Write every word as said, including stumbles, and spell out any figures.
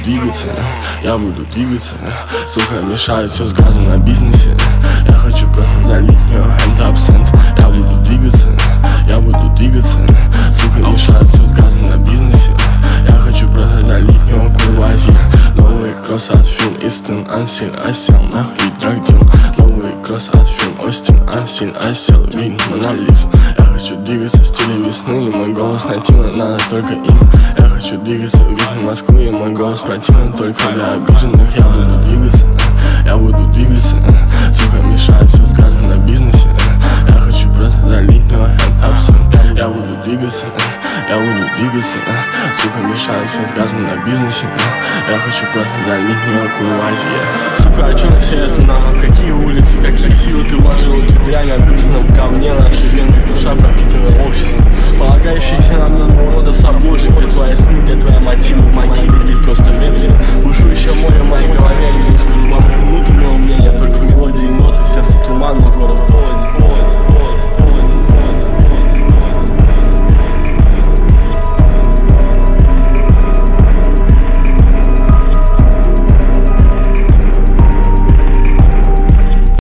двигаться, я буду двигаться. Сука, мешает все с газом на бизнесе. Я хочу просто залить в нее энд-абсент. Я буду двигаться, я буду двигаться. Сука, мешает все с газом на бизнесе. Я хочу просто залить в нее курвази. Новый кросс от Фил Истин, Ансиль, осел, нахуй драгдил. Новый кросс от Фил Остин, Ансиль, осел, вин, Монолизу. Я хочу двигаться в стиле весны, и мой голос нативно надо только им. Я хочу двигаться в ритме Москвы, и мой голос противен только для обиженных. Я буду двигаться, я буду двигаться. Сука, мешает все с газом на бизнесе. Я хочу просто залить в него энд-абсент. Я буду двигаться, я буду двигаться. Сука, мешает все с газом на бизнесе. Я хочу просто залить в него курвази. Сука, о чем все это нахуй? Какие улицы, какие силы ты вложил в эту дрянь?